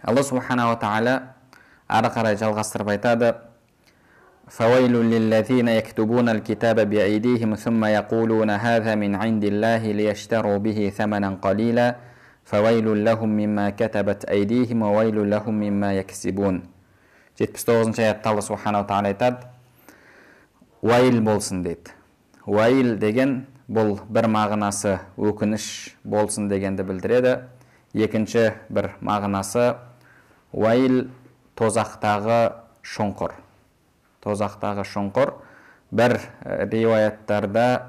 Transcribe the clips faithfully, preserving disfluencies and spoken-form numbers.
Алла субхана ва тағала ары қарай жалғастырып айтады: فويل للذين يكتبون الكتاب بأيديهم ثم يقولون هذا من عند الله ليشتروا به ثمنا قليلا فويل لهم مما كتبت أيديهم وويل لهم مما يكسبون. жетпіс тоғызыншы аятта Алла субхана ва тағала айтады: уайыл болсын дейді. Уайыл деген бұл бір мағынасы өкініш болсын дегенді білдіреді. Екінші бір мағынасы уайыл тозақтағы шұңқыр. Тозақтағы шұңқыр. Бір риуаяттарда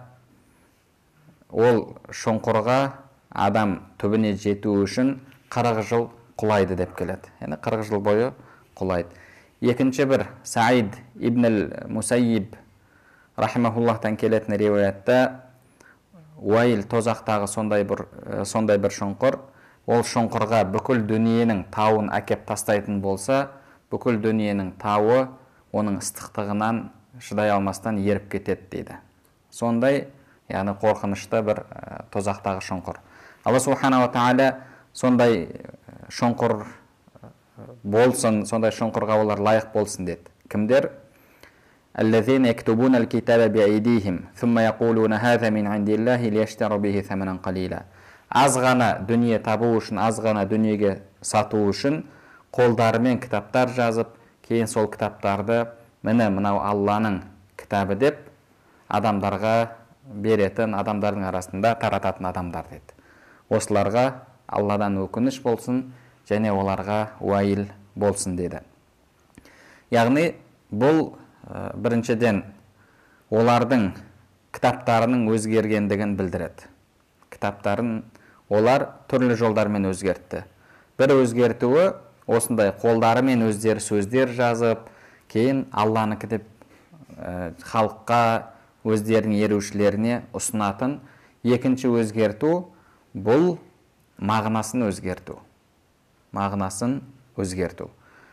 ол шұңқырға адам түбіне жету үшін қырық жыл құлайды деп келеді. Яғни қырық жыл бойы құлайды. Екінші бір Саид ибн Мусайиб рахимахуллахтан келетін риуаятта уайыл тозақтағы сондай бір сондай бір шұңқыр. Ол шұңқырға бүкіл дүниенің тауын әкеп тастайтын болса, бүкіл дүниенің тауы оның ыстықтығынан шыдай алмастан еріп кетеді дейді. Сондай, яғни қорқынышты бір тозақтағы шұңқыр. Алла субхана ва тағала сондай шұңқыр болсын, сондай шұңқырға олар лайық болсын деді. Кімдер? الذين يكتبون الكتاب بأيديهم ثم يقولون هذا من عند الله ليشتروا به ثمنا قليلا. Аз ғана дүние табу үшін, аз ғана дүниеге сату үшін қолдарымен кітаптар жазып, кейін сол кітаптарды міне мынау Алланың кітабы деп адамдарға беретін, адамдардың арасында тарататын адамдар деді. Осыларға Алладан өкініш болсын және оларға уайыл болсын деді. Яғни бұл біріншіден олардың кітаптарының өзгергендігін білдіреді. Кітаптарын олар түрлі жолдармен өзгертті. Бір өзгертуі осындай қолдарымен өздері сөздер жазып, кейін Алланыкі деп халыққа, өздерінің ерушілеріне ұсынатын. Екінші өзгерту бұл мағынасын өзгерту. Мағынасын өзгерту.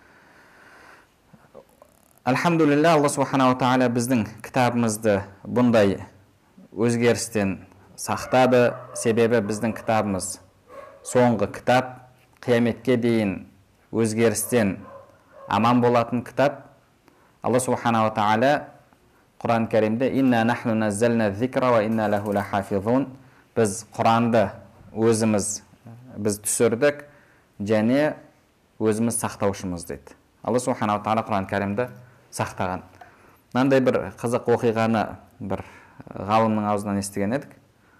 Альхамдулилля, Алла субхана ва тағала біздің кітабымызды бұндай өзгерістен сақтады. Себебі біздің кітабымыз соңғы кітап, қияметке дейін өзгерістен аман болатын кітап. Алла субхана ва тағала Құран кәрімде «Инна нахну наззална зикра ва инна лаху лахафизун». Біз Құранды өзіміз біз түсірдік және өзіміз сақтаушымыз дейді. Алла субхана ва тағала Құран кәрімді сақтаған. Мынандай бір қызық оқиғаны бір ғалымның аузынан естіген едік.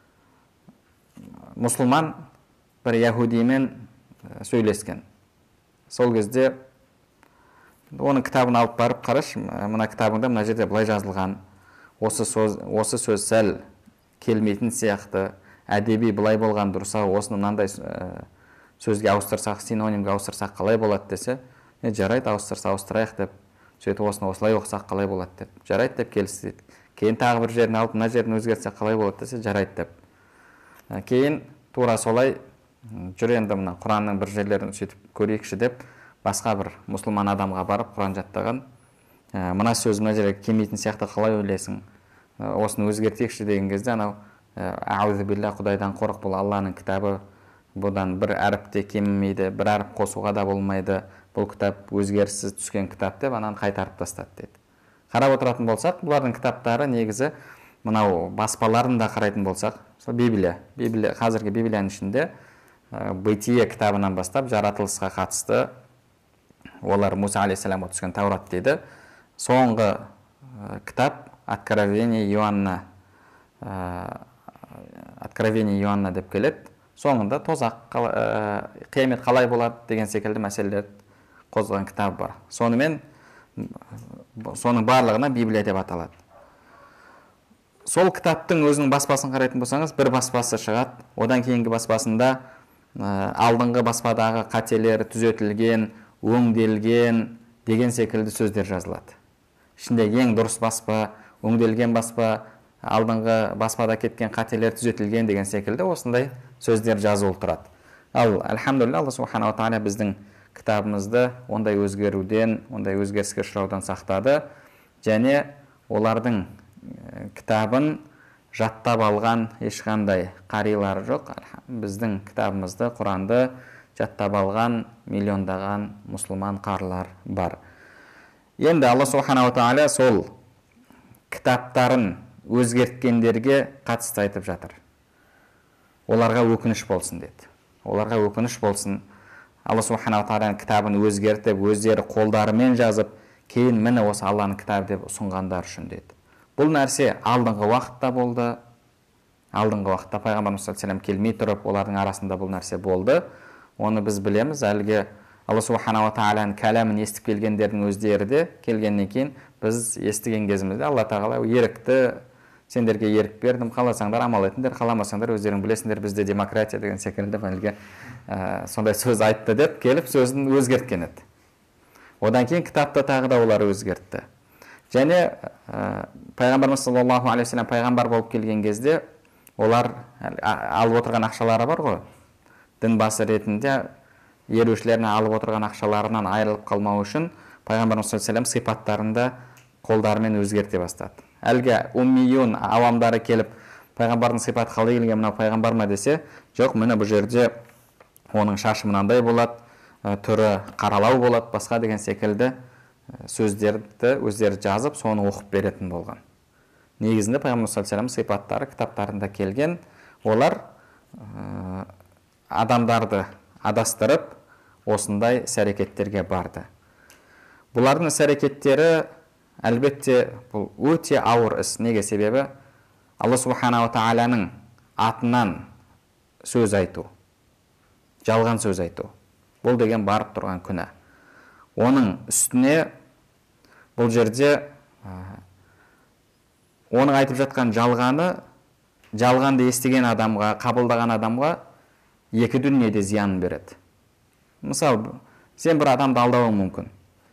Мұсылман бір яһудимен сөйлескен. Сол кезде оның кітабын алып барып қараш, мына кітабыңда мына жерде былай жазылған, осы сөз, осы сөз сәл келмейтін сияқты, әдеби былай болған дұрыс-ау, осыны мынандай сөзге ауыстырсақ, синонимге ауыстырсақ қалай болады десе, жарайды, ауыстырса ауыстырайық деп, сөйтіп осыны осылай оқысақ қалай болады деп, жарайды деп келісті дейді. Кейін тағы бір жерін алып, мына жерін өзгертсек қалай болады десе, жарайды деп. Кейін тура солай жүр енді мына Құранның бір жерлерін сөйтіп көрейікші деп, басқа бір мұсылман адамға барып Құран жаттаған. Мына сөз мына жерге келмейтін сияқты қалай ойлайсың? Осыны өзгертейікші деген кезде анау аузу билля, Құдайдан қорық, бұл Алланың кітабы, бұдан бір әріп те кемімейді, бір әріп қосуға да болмайды, бұл кітап өзгеріссіз түскен кітап деп ананы қайтарып тастады деді. Қарап отыратын болсақ, бұлардың кітаптары негізі мынау баспаларын да қарайтын болсақ, Библия, Библия, қазіргі Библияның ішінде Бытие кітабынан бастап жаратылысқа қатысты, олар Муса алейхиссаламға түскен Таурат дейді. Соңғы кітап Откровение Иоанна, Откровение Иоанна деп келеді. Соңында тозақ, қиямет қалай болады деген секілді мәселелер қозған кітап бар. Сонымен соның барлығына Библия деп аталады. Сол кітаптың өзінің баспасын қарайтын болсаңыз, бір баспасы шығады. Одан кейінгі баспасында алдыңғы баспадағы қателер түзетілген, өңделген деген секілді сөздер жазылады. Ішінде ең дұрыс баспа, өңделген баспа, алдыңғы баспада кеткен қателер түзетілген деген секілді осындай сөздер жазылып тұрады. Ал альхамдулилля, Алла субхана ва тағала біздің кітабымызды ондай өзгеруден, ондай өзгеріске ұшыраудан сақтады, және олардың кітабын жаттап алған ешқандай қарилары жоқ. Біздің кітабымызды, Құранды жаттап алған миллиондаған мұсылман қарлар бар. Енді Алла субханала тағала сол кітаптарын өзгерткендерге қатысты айтып жатыр. Оларға өкініш болсын деді. Оларға өкініш болсын. Алла субханала тағаланың кітабын өзгертіп, өздері қолдарымен жазып, кейін міне осы Алланың кітабы деп ұсынғандар үшін деді. Бұл нәрсе алдыңғы уақытта болды. Алдыңғы уақытта пайғамбарымыз саллаллаху алейхи ва саллям келмей тұрып, олардың арасында бұл нәрсе болды. Оны біз білеміз. Әлгі Алла субханала тағаланың кәламын естіп келгендердің өздері де келгеннен кейін біз естіген кезімізде Алла тағала ерікті, сендерге ерік бердім, қаласаңдар амал етіңдер, қаламасаңдар өздерің білесіңдер, бізде демократия деген секілді әлгі ә, сондай сөз айтты деп келіп сөзін өзгерткен еді. Одан кейін кітапты тағы да олар өзгертті. Және ә, пайғамбарымыз саллаллаху алейхи ва саллям пайғамбар болып келген кезде олар алып отырған ақшалары бар ғой, дін басы ретінде ерушілеріне алып отырған ақшаларынан айырылып қалмау үшін пайғамбарымыз саллаллаху алейхи ва саллям сипаттарында қолдарымен өзгерте бастады. Әлгі уммиюн авамдары келіп пайғамбардың сипаты қалай келген, мынау пайғамбар ма десе, жоқ, міне бұл жерде оның шашы мынандай болады, түрі қаралау болады, басқа деген секілді сөздерді өздері жазып, соны оқып беретін болған. Негізінде пайғамбар саллаллаху алейхи ва саллям сипаттары кітаптарында келген, олар ә, адамдарды адастырып осындай іс-әрекеттерге барды. Бұлардың іс-әрекеттері әлбетте бұл өте ауыр іс. Неге? Себебі Алла субханала тағаланың атынан сөз айту, жалған сөз айту, бұл деген барып тұрған күнә. Оның үстіне бұл жерде оның айтып жатқан жалғаны, жалғанды естіген адамға, қабылдаған адамға екі дүниеде зиянын береді. Мысалы, сен бір адамды алдауың мүмкін.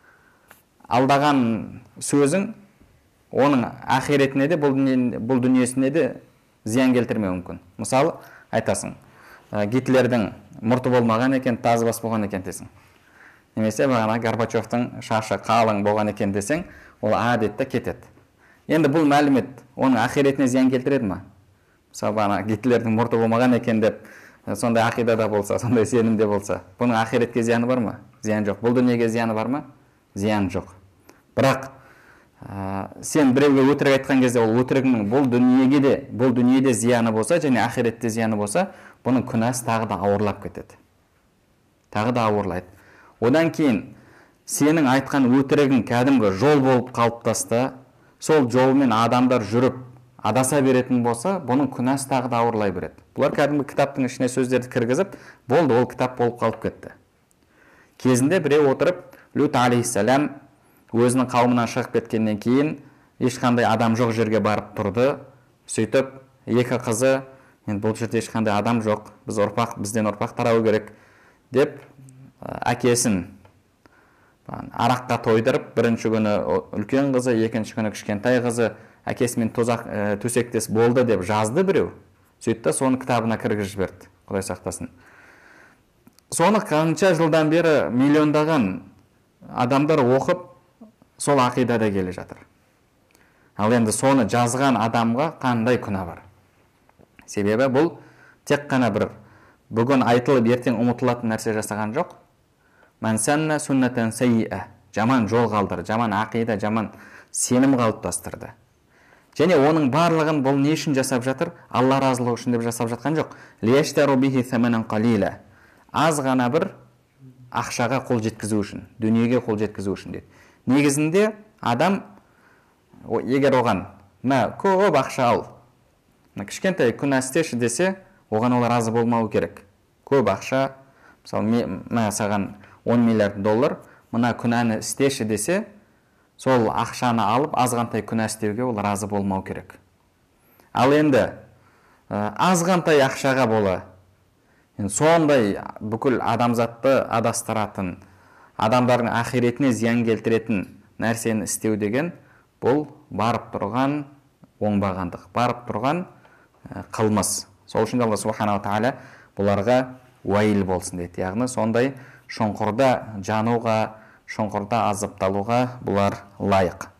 Алдаған сөзің оның ақиретіне де, бұл дүниесіне де зиян келтірмеуі мүмкін. Мысалы, айтасың, Гитлердің мұрты болмаған екен, тазы бас болған екен десің. Немесе бағана Горбачевтың шашы қалың болған екен десең, ол әдетте кетеді. Енді бұл мәлімет оның ақиретіне зиян келтіреді ма? Мысалы, бағана Гитлердің мұрты болмаған екен деп, сондай ақидада болса, сондай сенімде болса, бұның ақиретке зияны бар ма? Зиян жоқ. Бұл дүниеге зияны бар ма? Зиян жоқ. Бірақ ә, сен біреуге өтірік айтқан кезде, ол өтірігінің бұл дүниеге де, бұл дүниеде зияны болса, және ақиретте зияны болса, бұның күнәсі тағы да ауырлап кетеді. Тағы да ауырлайды. Одан кейін сенің айтқан өтірігің кәдімгі жол болып қалыптасты, сол жолмен адамдар жүріп адаса беретін болса, бұның күнәсі тағы да ауырлай береді. Бұлар кәдімгі кітаптың ішіне сөздерді кіргізіп, болды, ол кітап болып қалып кетті. Кезінде біреу отырып, Лут алейхиссалам өзінің қауымынан шығып кеткеннен кейін ешқандай адам жоқ жерге барып тұрды. Сөйтіп, екі қызы, енді бұл жерде ешқандай адам жоқ, біз ұрпақ, бізден ұрпақ тарау керек деп әкесін араққа тойдырып, бірінші күні үлкен қызы, екінші күні кішкентай қызы әкесімен тозақ ә, төсектес болды деп жазды біреу. Сөйтті, соны кітабына кіргізіп жіберді, Құдай сақтасын. Соны қанша жылдан бері миллиондаған адамдар оқып, сол ақидада келе жатыр. Ал енді соны жазған адамға қандай күнә бар? Себебі бұл тек қана бір бүгін айтылып ертең ұмытылатын нәрсе жасаған жоқ. Мән санна сүннәтен сайиа, жаман жол қалдырды, жаман ақида, жаман сенім қалыптастырды. Және оның барлығын бұл не үшін жасап жатыр? Алла разылығы үшін деп жасап жатқан жоқ. Лияштару бихи саманан қалила. Аз ғана бір ақшаға қол жеткізу үшін, дүниеге қол жеткізу үшін дейді. Негізінде адам егер оған мә көп ақша ал, кішкентай күнә істеші десе, оған ол разы болмау керек. Көп ақша, мысалы, мә саған он миллиард доллар, мына күнәні істеші десе, сол ақшаны алып азғантай күнә істеуге ол разы болмау керек. Ал енді азғантай ақшаға бола, сондай бүкіл адамзатты адастыратын, адамдардың ақиретіне зиян келтіретін нәрсені істеу деген, бұл барып тұрған оңбағандық, барып тұрған қылмыс. Сол үшін Алла субханала тағала бұларға уайыл болсын дейді. Яғни сондай шұңқырда жануға, шұңқырда азапталуға бұлар лайық.